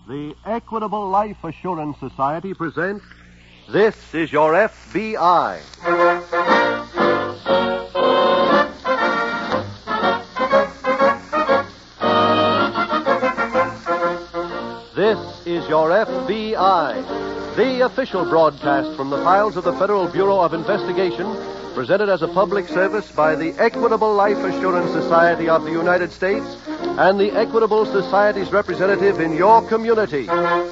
The Equitable Life Assurance Society presents This Is Your FBI. This is Your FBI, the official broadcast from the files of the Federal Bureau of Investigation, presented as a public service by the Equitable Life Assurance Society of the United States and the Equitable Society's representative in your community.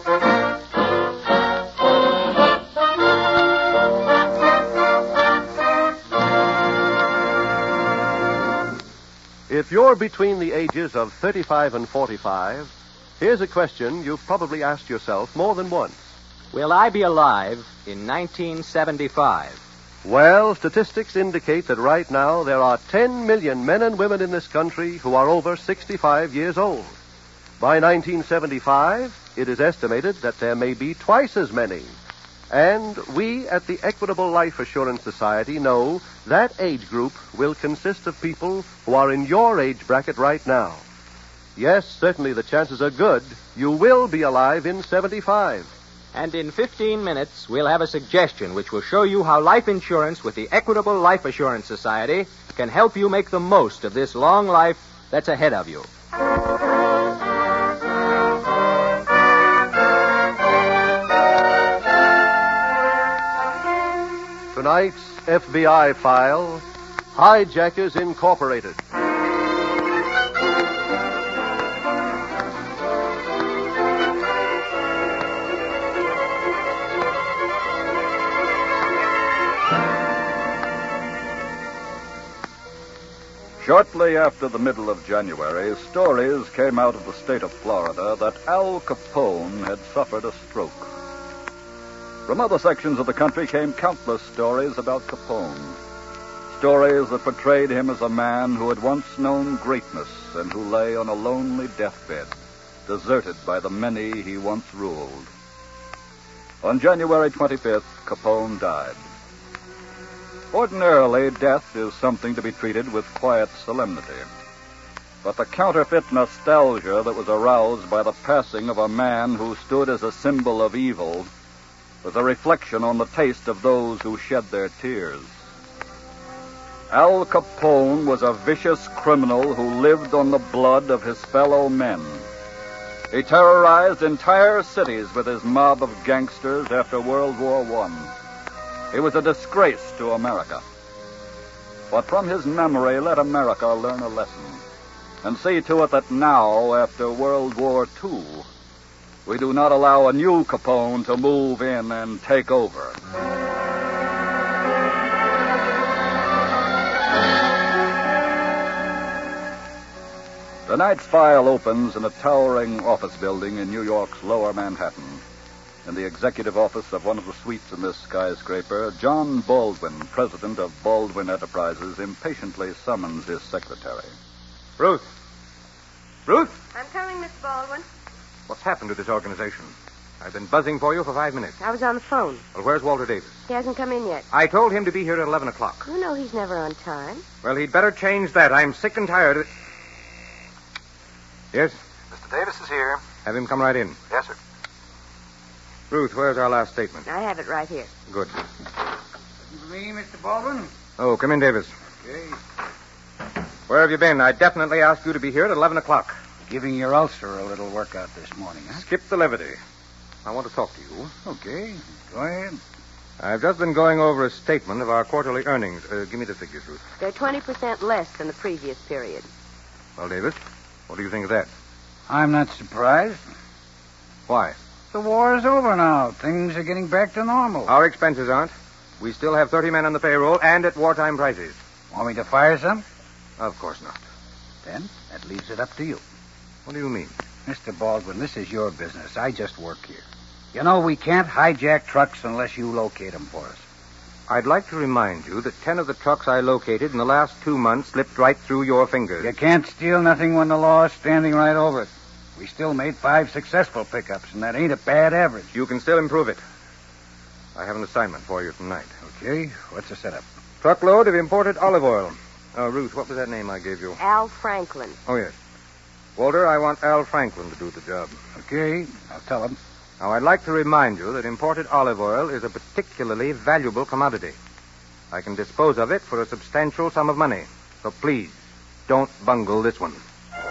If you're between the ages of 35 and 45, here's a question you've probably asked yourself more than once. Will I be alive in 1975? Well, statistics indicate that right now there are 10 million men and women in this country who are over 65 years old. By 1975, it is estimated that there may be twice as many. And we at the Equitable Life Assurance Society know that age group will consist of people who are in your age bracket right now. Yes, certainly the chances are good you will be alive in 75. And in 15 minutes, we'll have a suggestion which will show you how life insurance with the Equitable Life Assurance Society can help you make the most of this long life that's ahead of you. Tonight's FBI file, Hijackers Incorporated. Shortly after the middle of January, stories came out of the state of Florida that Al Capone had suffered a stroke. From other sections of the country came countless stories about Capone. Stories that portrayed him as a man who had once known greatness and who lay on a lonely deathbed, deserted by the many he once ruled. On January 25th, Capone died. Ordinarily, death is something to be treated with quiet solemnity. But the counterfeit nostalgia that was aroused by the passing of a man who stood as a symbol of evil was a reflection on the taste of those who shed their tears. Al Capone was a vicious criminal who lived on the blood of his fellow men. He terrorized entire cities with his mob of gangsters after World War I. He was a disgrace to America. But from his memory, let America learn a lesson and see to it that now, after World War II, we do not allow a new Capone to move in and take over. Tonight's file opens in a towering office building in New York's Lower Manhattan. In the executive office of one of the suites in this skyscraper, John Baldwin, president of Baldwin Enterprises, impatiently summons his secretary. Ruth! Ruth! I'm coming, Miss Baldwin. What's happened to this organization? I've been buzzing for you for 5 minutes. I was on the phone. Well, where's Walter Davis? He hasn't come in yet. I told him to be here at 11 o'clock. You know he's never on time. Well, he'd better change that. I'm sick and tired of it. Yes? Mr. Davis is here. Have him come right in. Yes, sir. Ruth, where's our last statement? I have it right here. Good. Me, Mr. Baldwin? Oh, come in, Davis. Okay. Where have you been? I definitely asked you to be here at 11 o'clock. Giving your ulcer a little workout this morning, huh? Skip the levity. I want to talk to you. Okay. Go ahead. I've just been going over a statement of our quarterly earnings. Give me the figures, Ruth. They're 20% less than the previous period. Well, Davis, what do you think of that? I'm not surprised. Why? The war is over now. Things are getting back to normal. Our expenses aren't. We still have 30 men on the payroll and at wartime prices. Want me to fire some? Of course not. Then that leaves it up to you. What do you mean? Mr. Baldwin, this is your business. I just work here. You know, we can't hijack trucks unless you locate them for us. I'd like to remind you that 10 of the trucks I located in the last 2 months slipped right through your fingers. You can't steal nothing when the law is standing right over it. We still made 5 successful pickups, and that ain't a bad average. You can still improve it. I have an assignment for you tonight. Okay, what's the setup? Truckload of imported olive oil. Ruth, what was that name I gave you? Al Franklin. Oh, yes. Walter, I want Al Franklin to do the job. Okay, I'll tell him. Now, I'd like to remind you that imported olive oil is a particularly valuable commodity. I can dispose of it for a substantial sum of money. So please, don't bungle this one.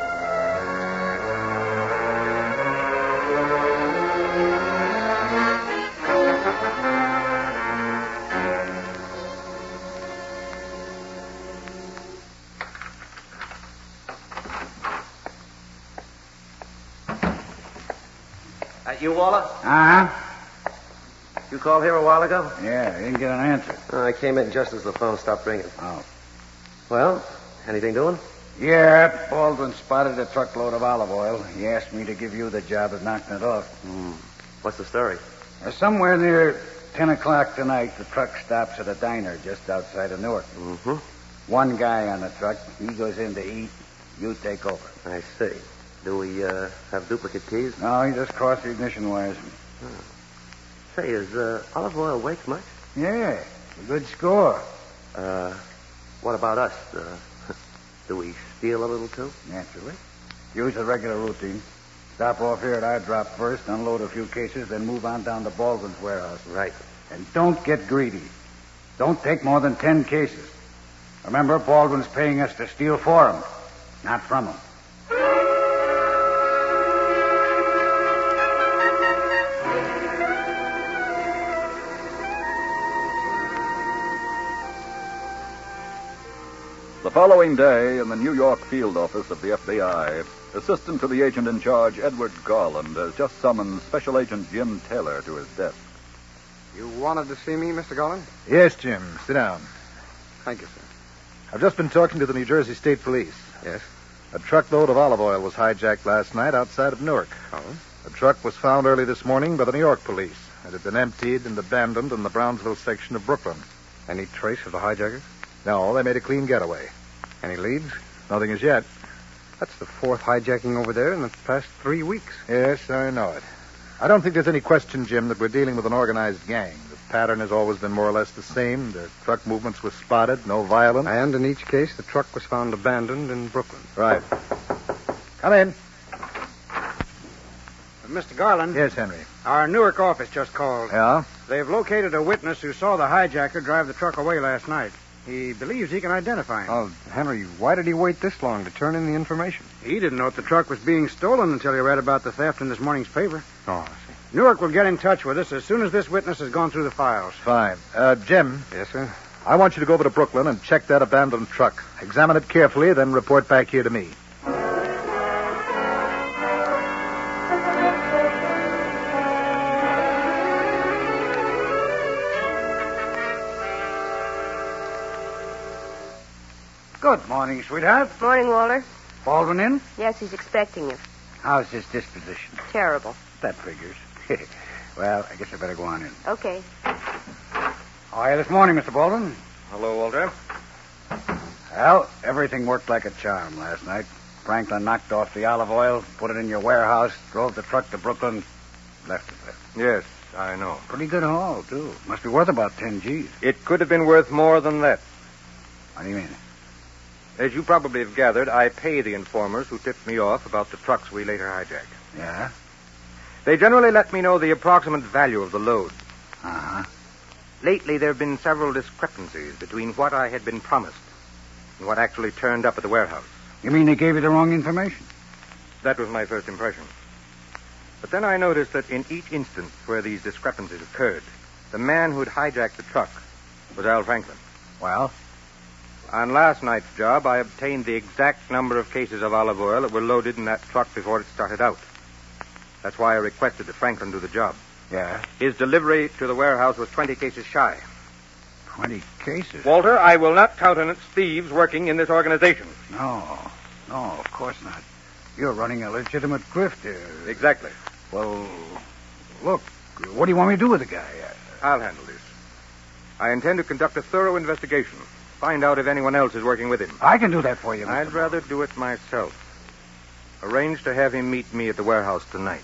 You, Waller? Uh-huh. You called here a while ago? Yeah, I didn't get an answer. I came in just as the phone stopped ringing. Oh. Well, anything doing? Yeah, Baldwin spotted a truckload of olive oil. He asked me to give you the job of knocking it off. What's the story? Somewhere near 10 o'clock tonight, the truck stops at a diner just outside of Newark. Mm-hmm. One guy on the truck, he goes in to eat. You take over. I see. Do we have duplicate keys? No, he just crossed the ignition wires. Say, is olive oil waste much? Yeah, a good score. What about us? Do we steal a little, too? Naturally. Use the regular routine. Stop off here at our drop first, unload a few cases, then move on down to Baldwin's warehouse. Right. And don't get greedy. Don't take more than 10 cases. Remember, Baldwin's paying us to steal for him, not from him. The following day, in the New York field office of the FBI, assistant to the agent in charge, Edward Garland, has just summoned Special Agent Jim Taylor to his desk. You wanted to see me, Mr. Garland? Yes, Jim. Sit down. Thank you, sir. I've just been talking to the New Jersey State Police. Yes? A truckload of olive oil was hijacked last night outside of Newark. Oh? The truck was found early this morning by the New York police. It had been emptied and abandoned in the Brownsville section of Brooklyn. Any trace of the hijackers? No, they made a clean getaway. Any leads? Nothing as yet. That's the fourth hijacking over there in the past 3 weeks. Yes, I know it. I don't think there's any question, Jim, that we're dealing with an organized gang. The pattern has always been more or less the same. The truck movements were spotted, no violence. And in each case, the truck was found abandoned in Brooklyn. Right. Come in. Mr. Garland? Yes, Henry. Our Newark office just called. Yeah? They've located a witness who saw the hijacker drive the truck away last night. He believes he can identify him. Oh, Henry, why did he wait this long to turn in the information? He didn't know if the truck was being stolen until he read about the theft in this morning's paper. Oh, I see. Newark will get in touch with us as soon as this witness has gone through the files. Fine. Jim, Yes, sir? I want you to go over to Brooklyn and check that abandoned truck. Examine it carefully, then report back here to me. Good morning, sweetheart. Morning, Walter. Baldwin in? Yes, he's expecting you. How's his disposition? Terrible. That figures. Well, I guess I better go on in. Okay. How are you this morning, Mr. Baldwin? Hello, Walter. Well, everything worked like a charm last night. Franklin knocked off the olive oil, put it in your warehouse, drove the truck to Brooklyn, left it there. Yes, I know. Pretty good haul, too. Must be worth about 10 G's. It could have been worth more than that. What do you mean? As you probably have gathered, I pay the informers who tipped me off about the trucks we later hijacked. Yeah? They generally let me know the approximate value of the load. Uh-huh. Lately, there have been several discrepancies between what I had been promised and what actually turned up at the warehouse. You mean they gave you the wrong information? That was my first impression. But then I noticed that in each instance where these discrepancies occurred, the man who'd hijacked the truck was Al Franklin. Well? On last night's job, I obtained the exact number of cases of olive oil that were loaded in that truck before it started out. That's why I requested that Franklin do the job. Yeah? His delivery to the warehouse was 20 cases shy. 20 cases? Walter, I will not countenance thieves working in this organization. No, of course not. You're running a legitimate grift here. Exactly. Well, look, what do you want me to do with the guy? I'll handle this. I intend to conduct a thorough investigation. Find out if anyone else is working with him. I can do that for you, Mr. I'd rather do it myself. Arrange to have him meet me at the warehouse tonight.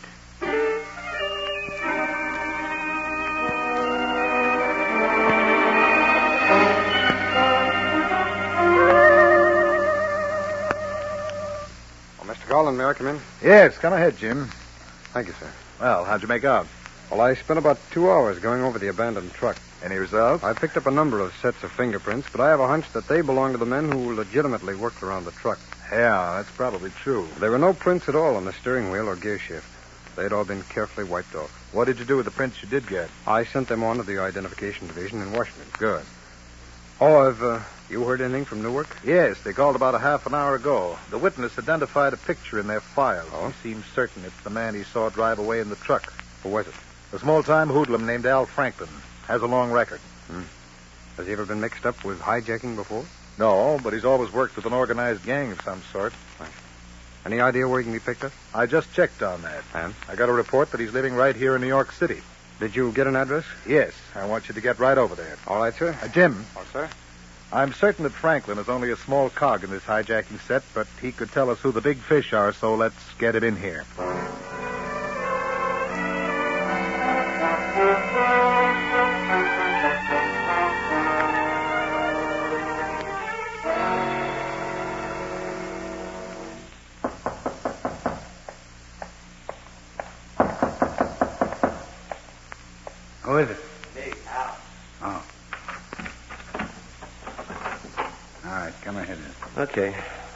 phone. May I come in? Yes, come ahead, Jim. Thank you, sir. Well, how'd you make out? Well, I spent about 2 hours going over the abandoned truck. Any results? I picked up a number of sets of fingerprints, but I have a hunch that they belong to the men who legitimately worked around the truck. Yeah, that's probably true. There were no prints at all on the steering wheel or gear shift. They'd all been carefully wiped off. What did you do with the prints you did get? I sent them on to the Identification Division in Washington. Good. Oh, have you heard anything from Newark? Yes, they called about a half an hour ago. The witness identified a picture in their file. Oh? He seems certain it's the man he saw drive away in the truck. Who was it? A small-time hoodlum named Al Franklin. Has a long record. Has he ever been mixed up with hijacking before? No, but he's always worked with an organized gang of some sort. Any idea where he can be picked up? I just checked on that. And? I got a report that he's living right here in New York City. Did you get an address? Yes, I want you to get right over there. All right, sir. Jim. Oh, sir? I'm certain that Franklin is only a small cog in this hijacking set, but he could tell us who the big fish are, so let's get it in here. Who is it? Me, Al. Oh. All right, come ahead then. Okay.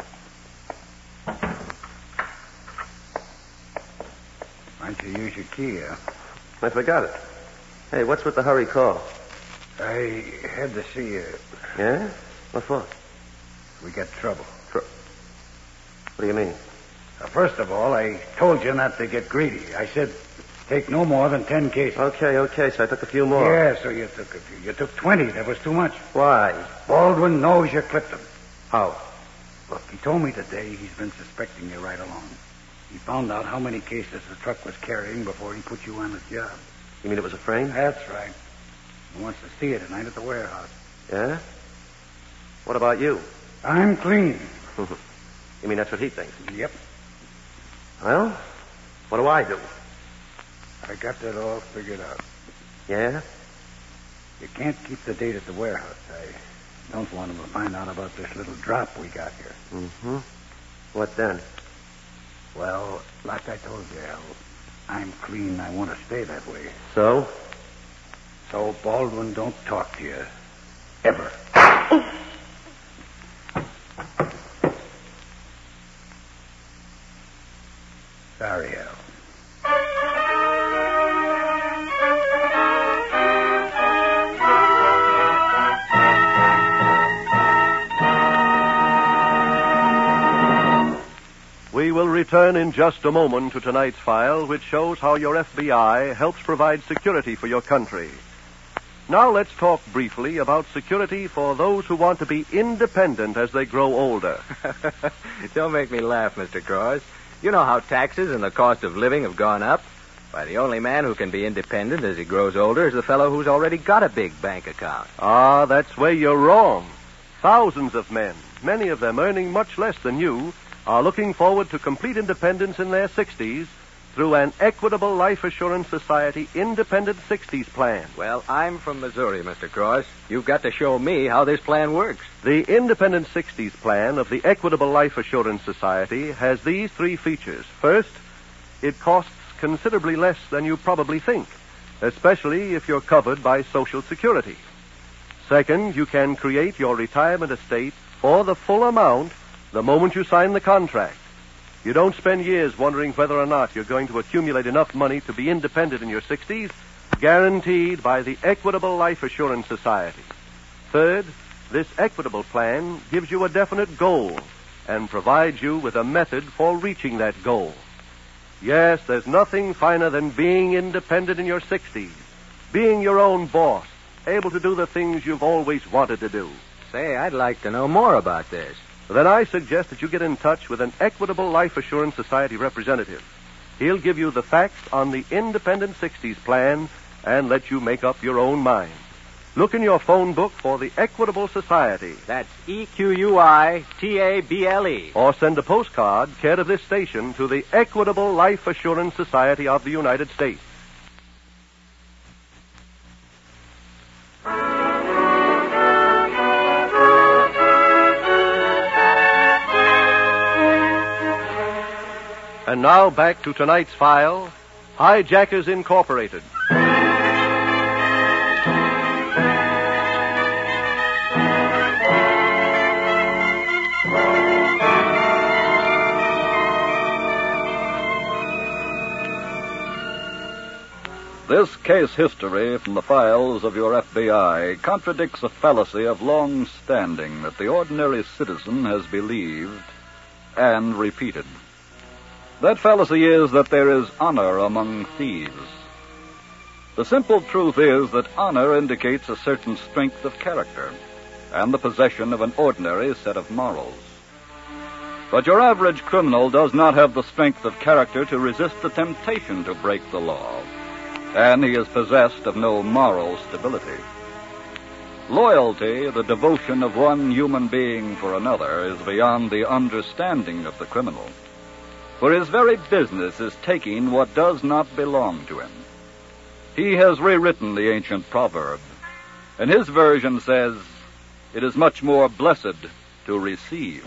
Why don't you use your key, huh? I forgot it. Hey, what's with the hurry call? I had to see you. Yeah? What for? We got trouble. What do you mean? First of all, I told you not to get greedy. I said take no more than 10 cases. Okay, so I took a few more. Yeah, so you took a few. You took 20. That was too much. Why? Baldwin knows you clipped him. How? Look, he told me today he's been suspecting you right along. He found out how many cases the truck was carrying before he put you on his job. You mean it was a frame? That's right. He wants to see you tonight at the warehouse. Yeah? What about you? I'm clean. You mean that's what he thinks? Yep. Well, what do I do? I got that all figured out. Yeah? You can't keep the date at the warehouse. I don't want him to find out about this little drop we got here. Mm-hmm. What then? Well, like I told you, Al, I'm clean. I want to stay that way. So? So Baldwin don't talk to you. Ever. Sorry, Al. We will return in just a moment to tonight's file, which shows how your FBI helps provide security for your country. Now let's talk briefly about security for those who want to be independent as they grow older. Don't make me laugh, Mr. Cross. You know how taxes and the cost of living have gone up. Why, the only man who can be independent as he grows older is the fellow who's already got a big bank account. Ah, that's where you're wrong. Thousands of men, many of them earning much less than you, are looking forward to complete independence in their 60s through an Equitable Life Assurance Society Independent 60s plan. Well, I'm from Missouri, Mr. Cross. You've got to show me how this plan works. The Independent 60s plan of the Equitable Life Assurance Society has these 3 features. First, it costs considerably less than you probably think, especially if you're covered by Social Security. Second, you can create your retirement estate for the full amount the moment you sign the contract. You don't spend years wondering whether or not you're going to accumulate enough money to be independent in your 60s, guaranteed by the Equitable Life Assurance Society. Third, this Equitable plan gives you a definite goal and provides you with a method for reaching that goal. Yes, there's nothing finer than being independent in your 60s, being your own boss, able to do the things you've always wanted to do. Say, I'd like to know more about this. Then I suggest that you get in touch with an Equitable Life Assurance Society representative. He'll give you the facts on the Independent 60s plan and let you make up your own mind. Look in your phone book for the Equitable Society. That's EQUITABLE. Or send a postcard, care of this station, to the Equitable Life Assurance Society of the United States. And now back to tonight's file, Hijackers Incorporated. This case history from the files of your FBI contradicts a fallacy of long standing that the ordinary citizen has believed and repeated. That fallacy is that there is honor among thieves. The simple truth is that honor indicates a certain strength of character and the possession of an ordinary set of morals. But your average criminal does not have the strength of character to resist the temptation to break the law, and he is possessed of no moral stability. Loyalty, the devotion of one human being for another, is beyond the understanding of the criminal. For his very business is taking what does not belong to him. He has rewritten the ancient proverb, and his version says, "It is much more blessed to receive."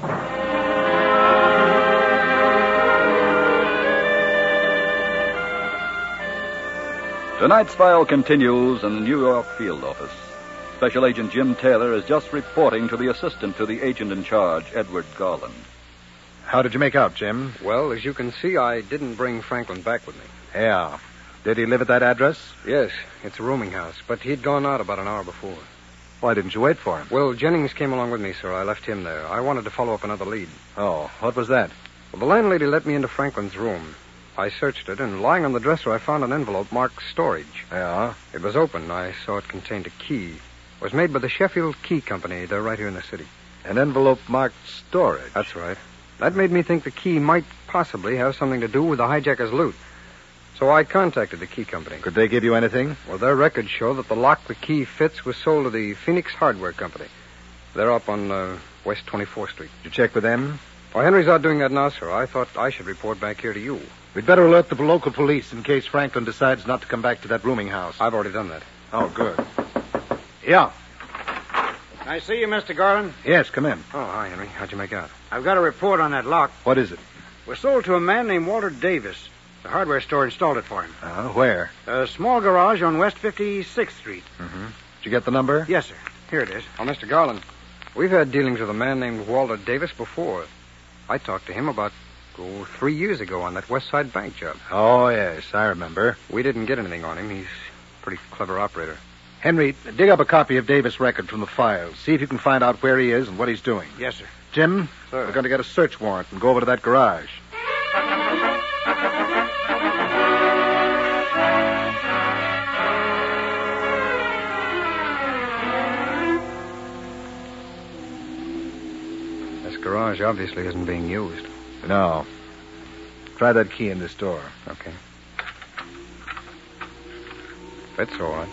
Tonight's file continues in the New York field office. Special Agent Jim Taylor is just reporting to the assistant to the agent in charge, Edward Garland. How did you make out, Jim? Well, as you can see, I didn't bring Franklin back with me. Yeah. Did he live at that address? Yes, it's a rooming house, but he'd gone out about an hour before. Why didn't you wait for him? Well, Jennings came along with me, sir. I left him there. I wanted to follow up another lead. Oh, what was that? Well, the landlady let me into Franklin's room. I searched it, and lying on the dresser, I found an envelope marked storage. Yeah? It was open. I saw it contained a key. It was made by the Sheffield Key Company. They're right here in the city. An envelope marked storage? That's right. That made me think the key might possibly have something to do with the hijackers' loot. So I contacted the key company. Could they give you anything? Well, their records show that the lock the key fits was sold to the Phoenix Hardware Company. They're up on West 24th Street. Did you check with them? Oh, Henry's out doing that now, sir. I thought I should report back here to you. We'd better alert the local police in case Franklin decides not to come back to that rooming house. I've already done that. Oh, good. Yeah. Can I see you, Mr. Garland? Yes, come in. Oh, hi, Henry. How'd you make out? I've got a report on that lock. What is it? It was sold to a man named Walter Davis. The hardware store installed it for him. Where? A small garage on West 56th Street. Mm-hmm. Did you get the number? Yes, sir. Here it is. Oh, Mr. Garland, we've had dealings with a man named Walter Davis before. I talked to him about 3 years ago on that West Side Bank job. Oh, yes, I remember. We didn't get anything on him. He's a pretty clever operator. Henry, dig up a copy of Davis' record from the files. See if you can find out where he is and what he's doing. Yes, sir. Jim, Sir. We're going to get a search warrant and go over to that garage. This garage obviously isn't being used. No. Try that key in this door. Okay. Fits all right.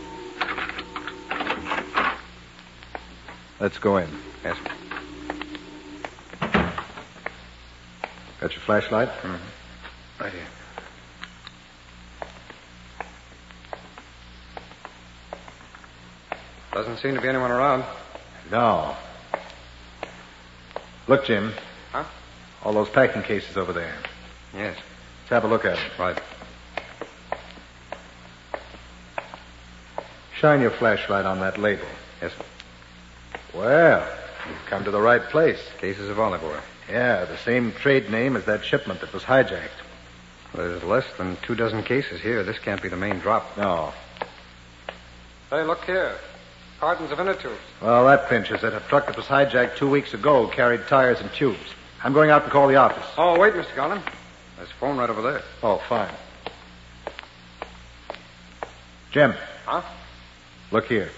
Let's go in. Yes. Got your flashlight? Mm-hmm. Right here. Doesn't seem to be anyone around. No. Look, Jim. Huh? All those packing cases over there. Yes. Let's have a look at them. Right. Shine your flashlight on that label. Yes, sir. Well, you've come to the right place. Cases of olive oil. Yeah, the same trade name as that shipment that was hijacked. There's less than 24 cases here. This can't be the main drop. No. Hey, look here. Cartons of inner tubes. Well, that pinches it. A truck that was hijacked 2 weeks ago carried tires and tubes. I'm going out and call the office. Oh, wait, Mr. Garland. There's a phone right over there. Oh, fine. Jim. Huh? Look here.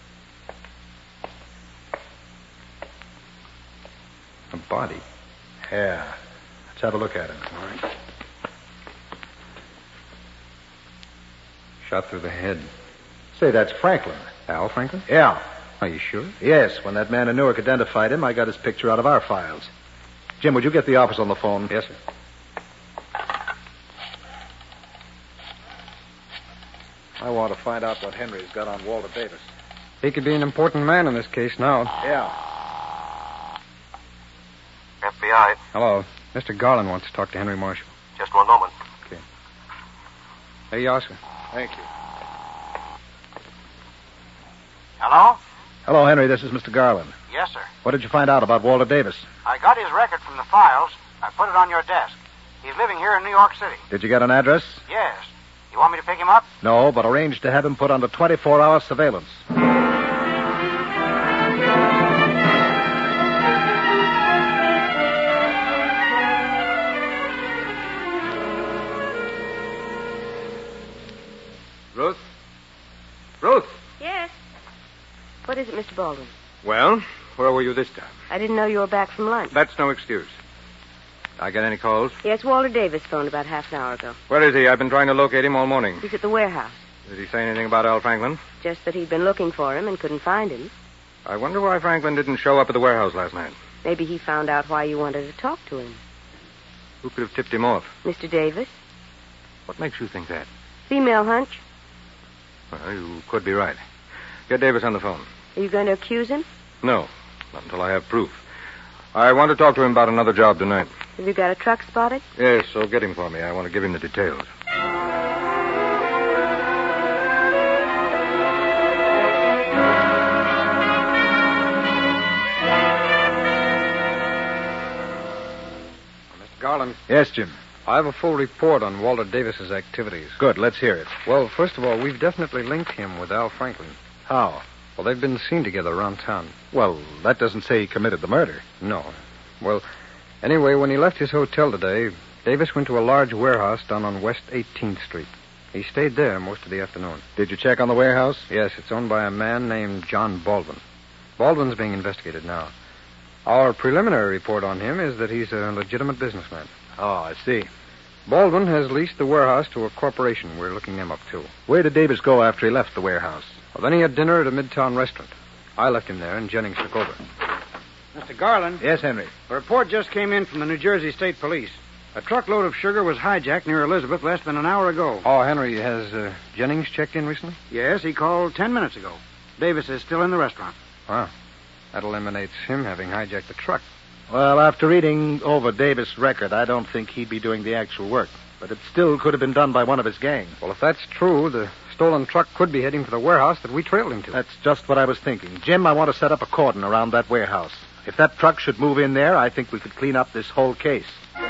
A body. Yeah. Let's have a look at him. All right. Shot through the head. Say, that's Franklin. Al Franklin? Yeah. Are you sure? Yes, when that man in Newark identified him, I got his picture out of our files. Jim, would you get the office on the phone? Yes, sir. I want to find out what Henry's got on Walter Davis. He could be an important man in this case now. Yeah. FBI. Hello. Mr. Garland wants to talk to Henry Marshall. Just one moment. Okay. Here you are, sir. Thank you. Hello? Hello, Henry. This is Mr. Garland. Yes, sir. What did you find out about Walter Davis? I got his record from the files. I put it on your desk. He's living here in New York City. Did you get an address? Yes. You want me to pick him up? No, but arrange to have him put under 24-hour surveillance. Ruth? Ruth? Yes. What is it, Mr. Baldwin? Well, where were you this time? I didn't know you were back from lunch. That's no excuse. I get any calls? Yes, Walter Davis phoned about half an hour ago. Where is he? I've been trying to locate him all morning. He's at the warehouse. Did he say anything about Al Franklin? Just that he'd been looking for him and couldn't find him. I wonder why Franklin didn't show up at the warehouse last night. Maybe he found out why you wanted to talk to him. Who could have tipped him off? Mr. Davis? What makes you think that? Female hunch? Well, you could be right. Get Davis on the phone. Are you going to accuse him? No, not until I have proof. I want to talk to him about another job tonight. Have you got a truck spotted? Yes, so get him for me. I want to give him the details. Mr. Garland, Yes, Jim. I have a full report on Walter Davis's activities. Good. Let's hear it. Well, first of all, we've definitely linked him with Al Franklin. How? Well, they've been seen together around town. Well, that doesn't say he committed the murder. No. Well, anyway, when he left his hotel today, Davis went to a large warehouse down on West 18th Street. He stayed there most of the afternoon. Did you check on the warehouse? Yes, it's owned by a man named John Baldwin. Baldwin's being investigated now. Our preliminary report on him is that he's a legitimate businessman. Oh, I see. Baldwin has leased the warehouse to a corporation. We're looking them up, too. Where did Davis go after he left the warehouse? Well, then he had dinner at a midtown restaurant. I left him there, and Jennings took over. Mr. Garland, Yes, Henry. a report just came in from the New Jersey State Police. A truckload of sugar was hijacked near Elizabeth less than an hour ago. Oh, Henry, has Jennings checked in recently? Yes, he called 10 minutes ago. Davis is still in the restaurant. Wow. That eliminates him having hijacked the truck. Well, after reading over Davis' record, I don't think he'd be doing the actual work. But it still could have been done by one of his gang. Well, if that's true, the stolen truck could be heading for the warehouse that we trailed him to. That's just what I was thinking. Jim, I want to set up a cordon around that warehouse. If that truck should move in there, I think we could clean up this whole case.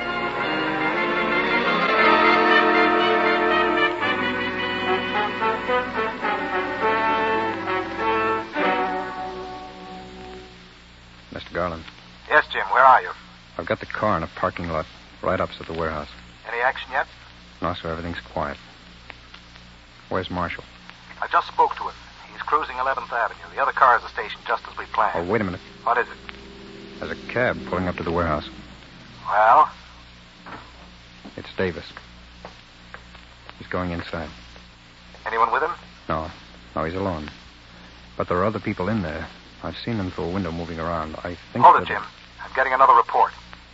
Mr. Garland, Yes, Jim. Where are you? I've got the car in a parking lot right opposite the warehouse. Any action yet? No, sir, everything's quiet. Where's Marshall? I just spoke to him. He's cruising 11th Avenue. The other car is at the station just as we planned. Oh, wait a minute. What is it? There's a cab pulling up to the warehouse. Well? It's Davis. He's going inside. Anyone with him? No, he's alone. But there are other people in there. I've seen them through a window moving around. I think... Hold it, Jim. I'm getting another report.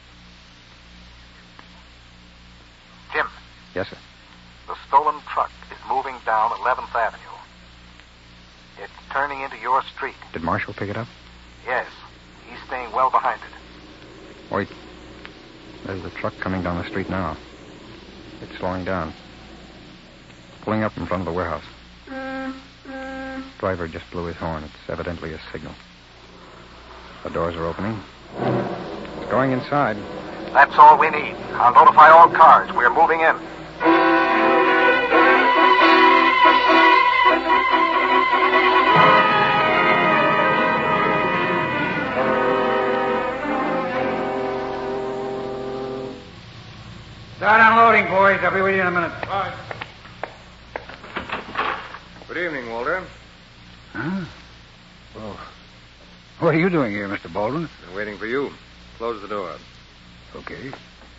Jim, Yes, sir. the stolen truck is moving down 11th Avenue. It's turning into your street. Did Marshall pick it up? Yes. He's staying well behind it. Wait. There's the truck coming down the street now. It's slowing down. Pulling up in front of the warehouse. Driver just blew his horn. It's evidently a signal. The doors are opening. It's going inside. That's all we need. I'll notify all cars. We're moving in. Start unloading, boys. I'll be with you in a minute. Right. Good evening, Walter. Huh? Oh. What are you doing here, Mr. Baldwin? Been waiting for you. Close the door. Okay.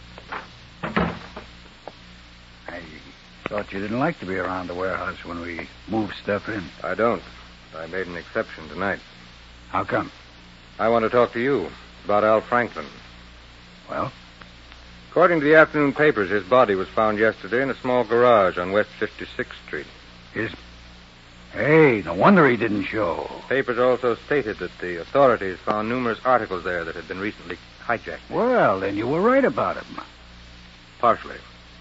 I thought you didn't like to be around the warehouse when we moved stuff in. I don't. I made an exception tonight. How come? I want to talk to you about Al Franklin. Well? According to the afternoon papers, his body was found yesterday in a small garage on West 56th Street. Hey, no wonder he didn't show. Papers also stated that the authorities found numerous articles there that had been recently hijacked. Well, then you were right about him. Partially.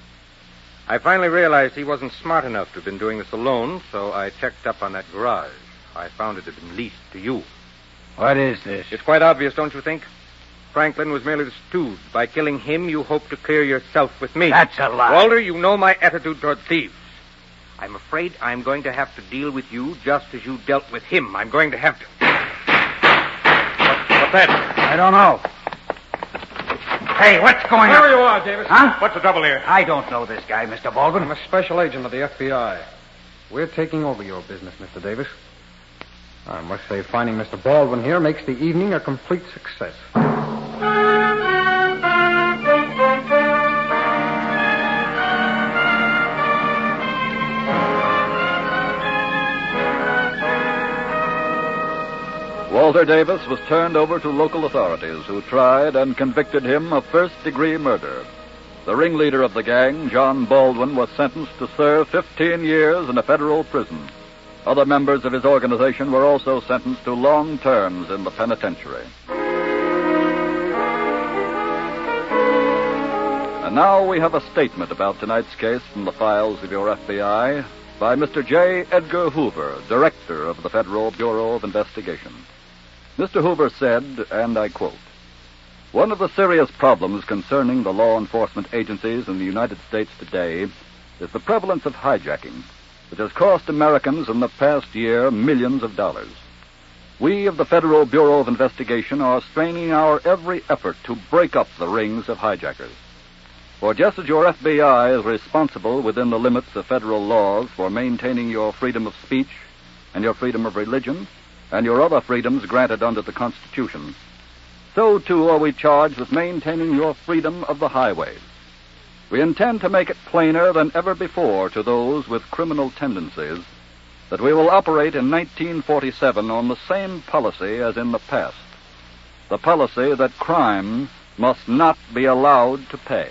I finally realized he wasn't smart enough to have been doing this alone, so I checked up on that garage. I found it had been leased to you. What is this? It's quite obvious, don't you think? Franklin was merely the stooge. By killing him, you hope to clear yourself with me. That's a lie. Walter, you know my attitude toward thieves. I'm afraid I'm going to have to deal with you just as you dealt with him. I'm going to have to... What's that? I don't know. Hey, what's going on? There you are, Davis. Huh? What's the trouble here? I don't know this guy, Mr. Baldwin. I'm a special agent of the FBI. We're taking over your business, Mr. Davis. I must say, finding Mr. Baldwin here makes the evening a complete success. Walter Davis was turned over to local authorities who tried and convicted him of first-degree murder. The ringleader of the gang, John Baldwin, was sentenced to serve 15 years in a federal prison. Other members of his organization were also sentenced to long terms in the penitentiary. And now we have a statement about tonight's case from the files of your FBI by Mr. J. Edgar Hoover, Director of the Federal Bureau of Investigation. Mr. Hoover said, and I quote, "One of the serious problems concerning the law enforcement agencies in the United States today is the prevalence of hijacking, which has cost Americans in the past year millions of dollars. We of the Federal Bureau of Investigation are straining our every effort to break up the rings of hijackers. For just as your FBI is responsible within the limits of federal laws for maintaining your freedom of speech and your freedom of religion and your other freedoms granted under the Constitution, so too are we charged with maintaining your freedom of the highways. We intend to make it plainer than ever before to those with criminal tendencies that we will operate in 1947 on the same policy as in the past, the policy that crime must not be allowed to pay."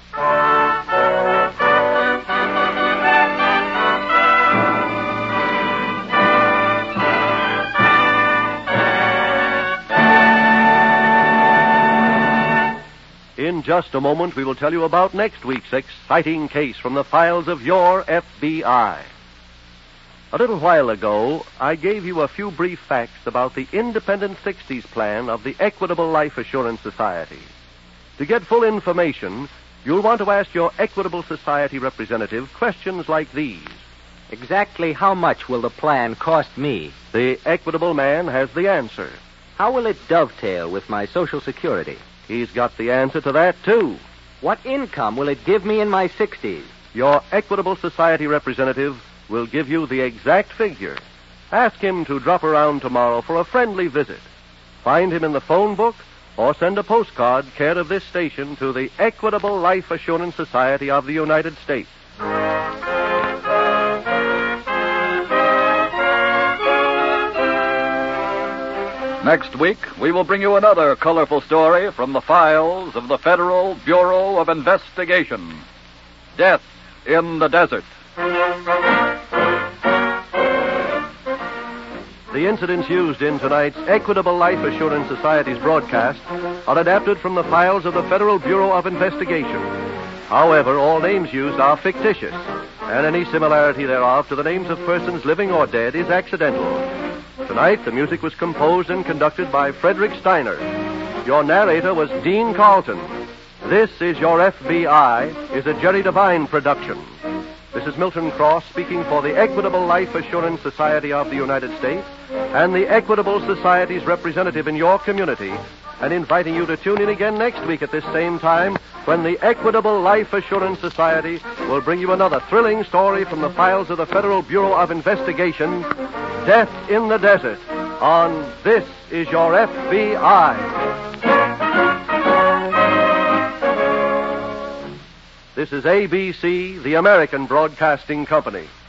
In just a moment, we will tell you about next week's exciting case from the files of your FBI. A little while ago, I gave you a few brief facts about the Independent 60s plan of the Equitable Life Assurance Society. To get full information, you'll want to ask your Equitable Society representative questions like these. Exactly how much will the plan cost me? The Equitable man has the answer. How will it dovetail with my Social Security? He's got the answer to that, too. What income will it give me in my 60s? Your Equitable Society representative will give you the exact figure. Ask him to drop around tomorrow for a friendly visit. Find him in the phone book or send a postcard care of this station to the Equitable Life Assurance Society of the United States. Next week, we will bring you another colorful story from the files of the Federal Bureau of Investigation. Death in the Desert. The incidents used in tonight's Equitable Life Assurance Society's broadcast are adapted from the files of the Federal Bureau of Investigation. However, all names used are fictitious, and any similarity thereof to the names of persons living or dead is accidental. Tonight, the music was composed and conducted by Frederick Steiner. Your narrator was Dean Carlton. This is Your FBI is a Jerry Devine production. This is Milton Cross speaking for the Equitable Life Assurance Society of the United States and the Equitable Society's representative in your community, and inviting you to tune in again next week at this same time when the Equitable Life Assurance Society will bring you another thrilling story from the files of the Federal Bureau of Investigation, Death in the Desert, on This Is Your FBI. This is ABC, the American Broadcasting Company.